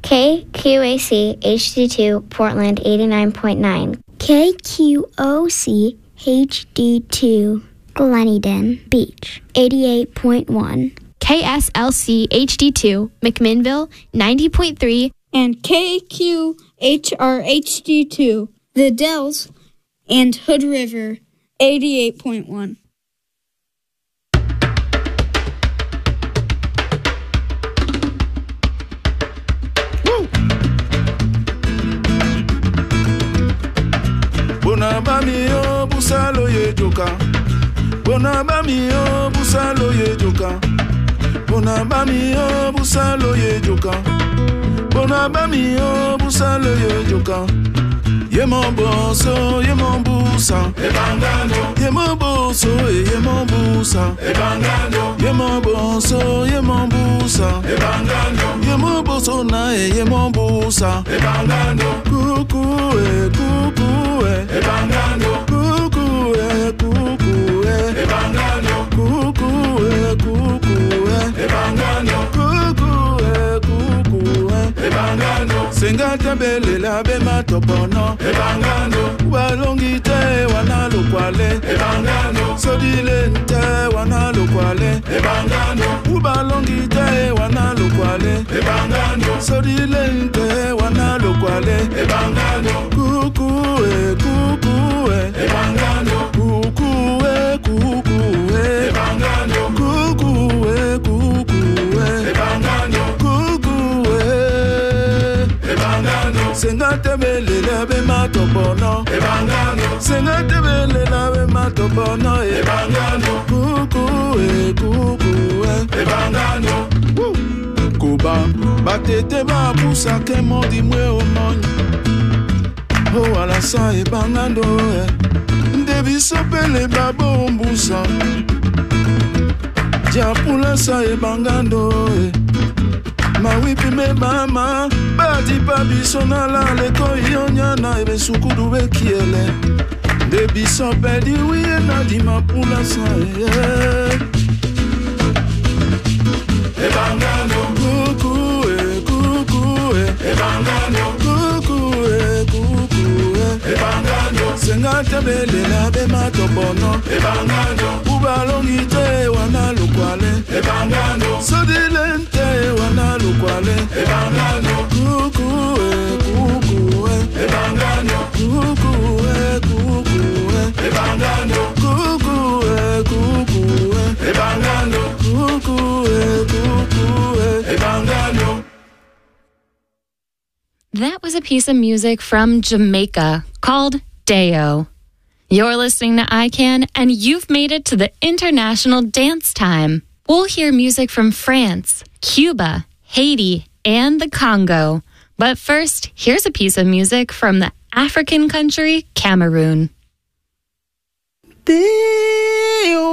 KQAC HD2 Portland 89.9. KQOC HD2 Gleneden Beach 88.1. KSLC HD2 McMinnville 90.3. And KQHR HD2 The Dells and Hood River 88.1. Bonabami o busalo ye joka. Bonabami o busalo ye joka. Bonabami o busalo ye joka. Bonabami o busalo ye joka. Ye mon bosso, ye mon busa. E bangano. Ye mon bosso, ye mon busa. E bangano. Ye mon bosso, ye mon busa. E bangano. Ye mon bosso na ye mon busa. E bangano. Coucou e coucou e. E bangano. Coucou e coucou e. E bangano. Coucou e coucou e. E bangano. Coucou e coucou e. E bangano. Senga tembele la be matopono. E bangano. Walongite wana lukwale. E bangano. Sodilente wana lukwale. E bangano. Ubalongite wana lukwale. E bangano. Sodilente wana lukwale. E bangano. Coucou e coucou e. E bangano. Coucou e coucou e. E bangano. Coucou e coucou e. E bangano. Coucou e. E bangano. Senga tembele la be matopono. E bangano. Senga tembele la be matopono. E bangano. Coucou e coucou e. E bangano. Kuba batete ba busa ke modi mwe o monyo. O ala sa e bangando e. Ndebi sopele babo mbusa. Japula sa e bangando e. Ma wipi me mama. Bati pa bisona la leko yonya na ebe sukudu be kiele. Ndebi sopeli wiye na di mapula sa e. E bangano. Coucou e coucou e. E bangano. Coucou e coucou e. E bangano. Senga tembele la be matopono. E bangano. Ubalongite wana lukwale. E bangano. Sodilente wana lukwale. E bangano. Coucou e coucou e. E bangano. Coucou e coucou e. E bangano. Coucou e coucou e. E bangano. Coucou e coucou e. E bangano. That was a piece of music from Jamaica called Deo. You're listening to iCan, and you've made it to the International Dance Time. We'll hear music from France, Cuba, Haiti, and the Congo. But first, here's a piece of music from the African country Cameroon. Deo.